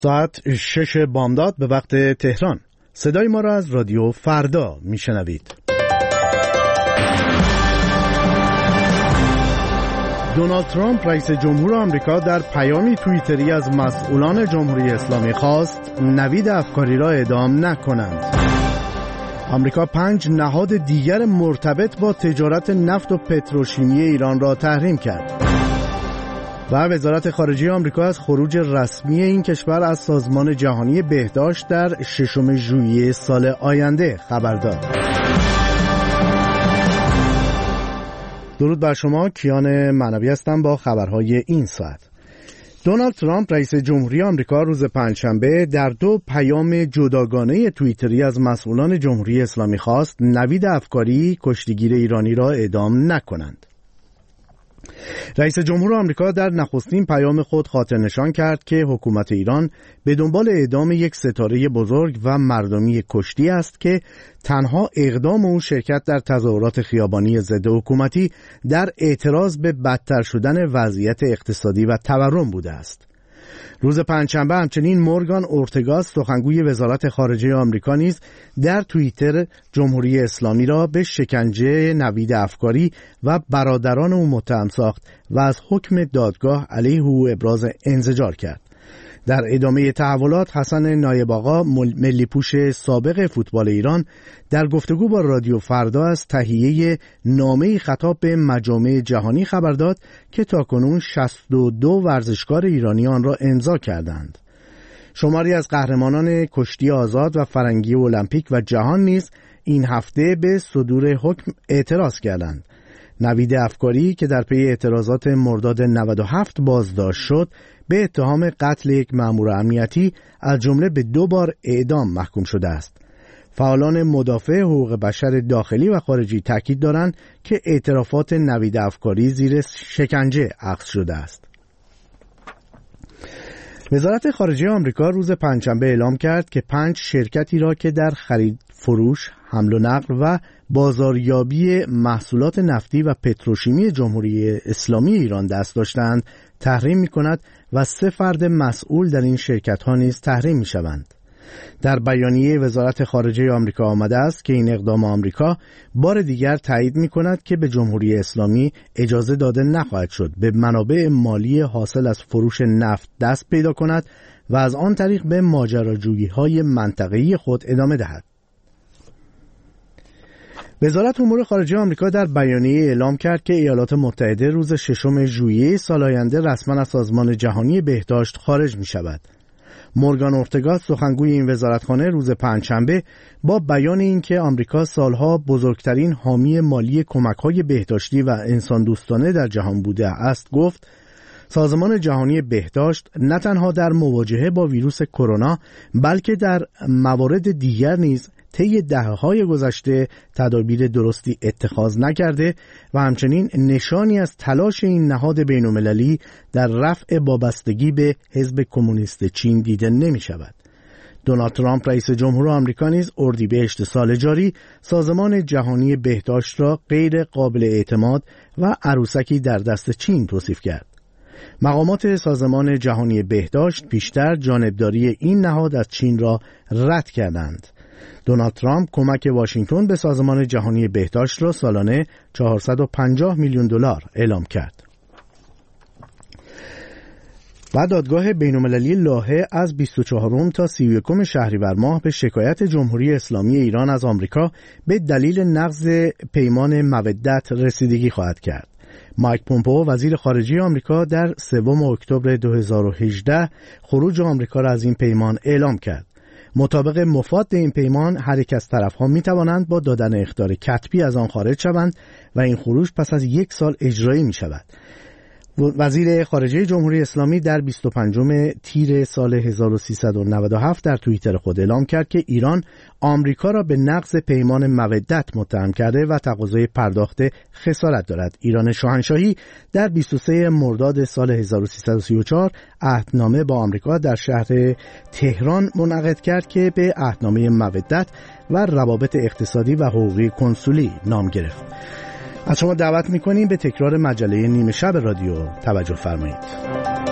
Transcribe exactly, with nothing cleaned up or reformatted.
ساعت شش بامداد به وقت تهران. صدای ما را از رادیو فردا میشنوید. دونالد ترامپ رئیس جمهور آمریکا در پیامی توییتری از مسئولان جمهوری اسلامی خواست نوید افکاری را اعدام نکنند. آمریکا پنج نهاد دیگر مرتبط با تجارت نفت و پتروشیمی ایران را تحریم کرد. و وزارت خارجه آمریکا از خروج رسمی این کشور از سازمان جهانی بهداشت در ششم ژوئیه سال آینده خبر داد. درود بر شما، کیان معنوی هستم با خبرهای این ساعت. دونالد ترامپ رئیس جمهوری آمریکا روز پنجشنبه در دو پیام جداگانه توییتری از مسئولان جمهوری اسلامی خواست نوید افکاری کشتیگیر ایرانی را اعدام نکنند. رئیس جمهور آمریکا در نخستین پیام خود خاطر نشان کرد که حکومت ایران به دنبال اعدام یک ستاره بزرگ و مردمی کشتی است که تنها اقدام او شرکت در تظاهرات خیابانی ضد حکومتی در اعتراض به بدتر شدن وضعیت اقتصادی و تورم بوده است. روز پنجشنبه همچنین مورگان اورتگا سخنگوی وزارت خارجه آمریکا نیز در توییتر جمهوری اسلامی را به شکنجه نوید افکاری و برادران او متهم ساخت و از حکم دادگاه علیه او ابراز انزجار کرد. در ادامه تحولات حسن نایب آقا ملی پوش سابق فوتبال ایران در گفتگو با رادیو فردا از تهیه نامه‌ای خطاب به مجامع جهانی خبر داد که تاکنون شصت و دو ورزشکار ایرانی آن را امضا کردند. شماری از قهرمانان کشتی آزاد و فرنگی المپیک و جهان نیز این هفته به صدور حکم اعتراض کردند. نوید افکاری که در پی اعتراضات مرداد نود و هفت بازداشت شد به اتهام قتل یک مأمور امنیتی از جمله به دو بار اعدام محکوم شده است. فعالان مدافع حقوق بشر داخلی و خارجی تاکید دارند که اعترافات نوید افکاری زیر شکنجه اخذ شده است. وزارت خارجه آمریکا روز پنجشنبه اعلام کرد که پنج شرکتی را که در خرید فروش، حمل و نقل و بازاریابی محصولات نفتی و پتروشیمی جمهوری اسلامی ایران دست داشتند تحریم می‌کند و سه فرد مسئول در این شرکت‌ها نیز تحریم می‌شوند. در بیانیه وزارت خارجه آمریکا آمده است که این اقدام آمریکا بار دیگر تایید می‌کند که به جمهوری اسلامی اجازه داده نخواهد شد به منابع مالی حاصل از فروش نفت دست پیدا کند و از آن طریق به ماجراجویی‌های منطقه‌ای خود ادامه دهد. وزارت امور خارجه آمریکا در بیانیه اعلام کرد که ایالات متحده روز ششم ژوئیه سال آینده رسما از سازمان جهانی بهداشت خارج می شود. مورگان اورتگا سخنگوی این وزارتخانه روز پنجشنبه با بیان اینکه آمریکا سالها بزرگترین حامی مالی کمک‌های بهداشتی و انسان دوستانه در جهان بوده است گفت سازمان جهانی بهداشت نه تنها در مواجهه با ویروس کرونا بلکه در موارد دیگر نیز طی دهه‌های گذشته تدابیر درستی اتخاذ نکرده و همچنین نشانی از تلاش این نهاد بین‌المللی در رفع وابستگی به حزب کمونیست چین دیده نمی‌شود. دونالد ترامپ رئیس جمهور آمریکا نیز اردیبهشت سال جاری سازمان جهانی بهداشت را غیر قابل اعتماد و عروسکی در دست چین توصیف کرد. مقامات سازمان جهانی بهداشت پیشتر جانبداری این نهاد از چین را رد کردند. دونالد ترامپ کمک واشنگتن به سازمان جهانی بهداشت را سالانه چهارصد و پنجاه میلیون دلار اعلام کرد. و دادگاه بین‌المللی لاهه از بیست و چهارم تا سی و یکم شهریور ماه به شکایت جمهوری اسلامی ایران از آمریکا به دلیل نقض پیمان مودت رسیدگی خواهد کرد. مایک پومپئو وزیر خارجه آمریکا در سوم اکتبر دو هزار و هجده خروج آمریکا را از این پیمان اعلام کرد. مطابق مفاد این پیمان هر یک از طرف‌ها می‌توانند با دادن اخطار کتبی از آن خارج شوند و این خروج پس از یک سال اجرایی می‌شود. وزیر خارجه جمهوری اسلامی در بیست و پنجم تیر سال هزار و سیصد و نود و هفت در توییتر خود اعلام کرد که ایران آمریکا را به نقض پیمان مودت متهم کرده و تقاضای پرداخت خسارت دارد. ایران شاهنشاهی در بیست و سوم مرداد سال هزار و سیصد و سی و چهار عهدنامه با آمریکا در شهر تهران منعقد کرد که به عهدنامه مودت و روابط اقتصادی و حقوقی کنسولی نام گرفت. از شما دعوت می‌کنیم به تکرار مجله نیمه شب رادیو توجه فرمایید.